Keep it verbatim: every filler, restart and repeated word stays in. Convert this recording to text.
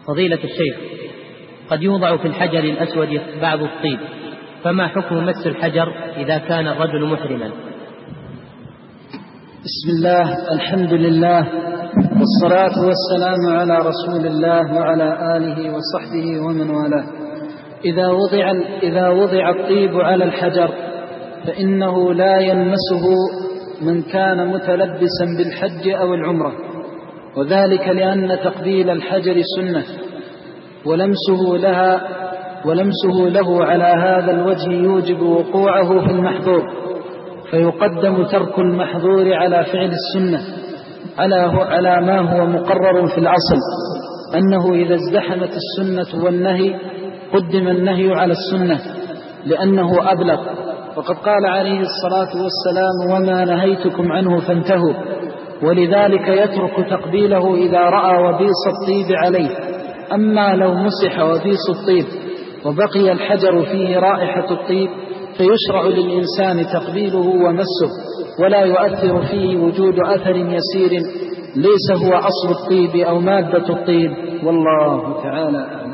فضيلة الشيخ، قد يوضع في الحجر الأسود بعض الطيب، فما حكم مس الحجر إذا كان الرجل محرما؟ بسم الله، الحمد لله، والصلاة والسلام على رسول الله وعلى آله وصحبه ومن والاه. إذا وضع, إذا وضع الطيب على الحجر فإنه لا يلمسه من كان متلبسا بالحج أو العمرة، وذلك لأن تقبيل الحجر سنة، ولمسه لها ولمسه له على هذا الوجه يوجب وقوعه في المحظور، فيقدم ترك المحظور على فعل السنة على, على ما هو مقرر في الأصل، أنه إذا ازدحمت السنة والنهي قدم النهي على السنة لأنه أبلغ، وقد قال عليه الصلاة والسلام: وما نهيتكم عنه فانتهوا، ولذلك يترك تقبيله إذا رأى وبيص الطيب عليه. أما لو مسح وبيص الطيب وبقي الحجر فيه رائحة الطيب فيشرع للإنسان تقبيله ومسه، ولا يؤثر فيه وجود أثر يسير ليس هو أصل الطيب أو مادة الطيب، والله تعالى أعلم.